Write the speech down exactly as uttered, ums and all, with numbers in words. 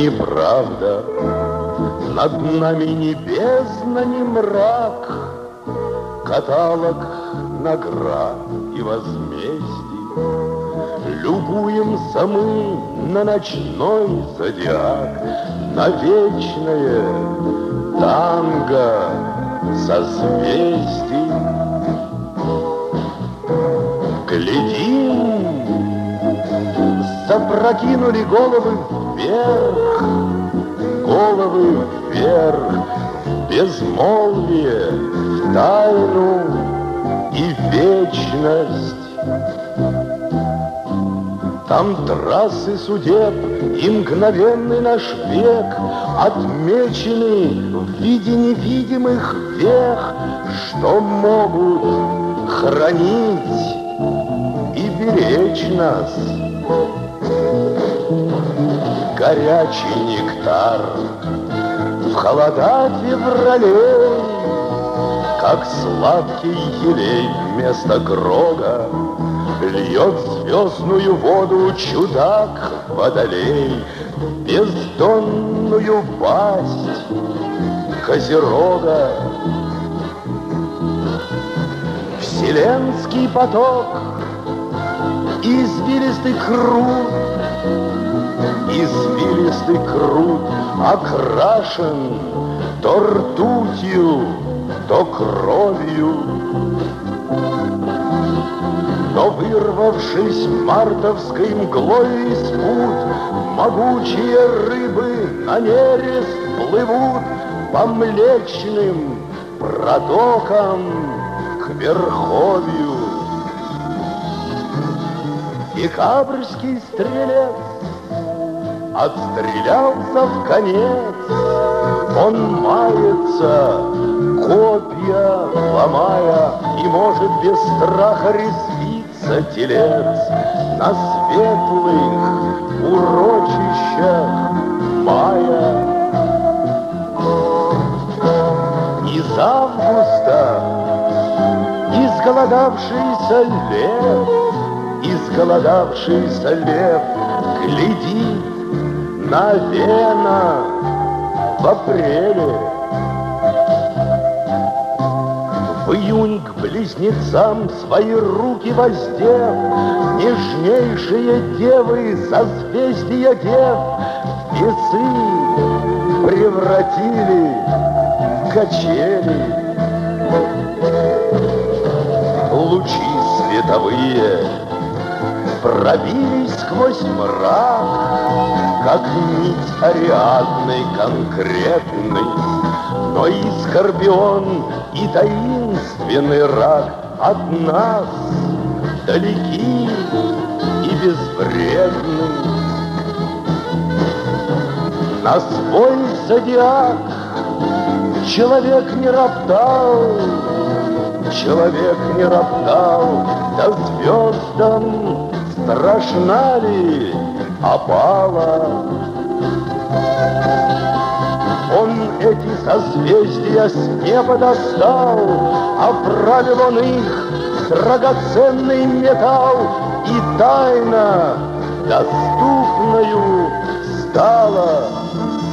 неправда, над нами ни бездна, ни мрак, каталог наград и возмездий. Любуемся мы на ночной зодиак, на вечное танго созвездий. Глядим, запрокинули головы вверх, головы вверх, в безмолвие, в тайну и вечность. Там трассы судеб и мгновенный наш век отмечены в виде невидимых вех, что могут хранить и беречь нас. Горячий нектар в холода февралей, как сладкий елей вместо грога, льет звездную воду чудак-водолей, бездонную пасть козерога. Вселенский поток, извилистый крут, извилистый крут окрашен то ртутью, то кровью. Но вырвавшись мартовской мглой из пут, могучие рыбы на нерест плывут по млечным протокам к верховью. Декабрьский стрелец отстрелялся в конец, он мается, копья ломая, и может без страха резвиться телец на светлых урочищах мая. Из августа изголодавшийся лев, изголодавшийся лев глядит на вена в апреле. В июнь к близнецам свои руки воздев, нежнейшие девы созвездия дев в весы превратили в качели. Лучи световые пробились сквозь мрак, как нить Ариадны конкретный, но и скорпион, и таинственный рак от нас далеки и безвредны. На свой зодиак человек не роптал, человек не роптал, да звездам страшна ли опала. Он эти созвездия с неба достал, оправил он их в драгоценный металл, и тайна доступною стала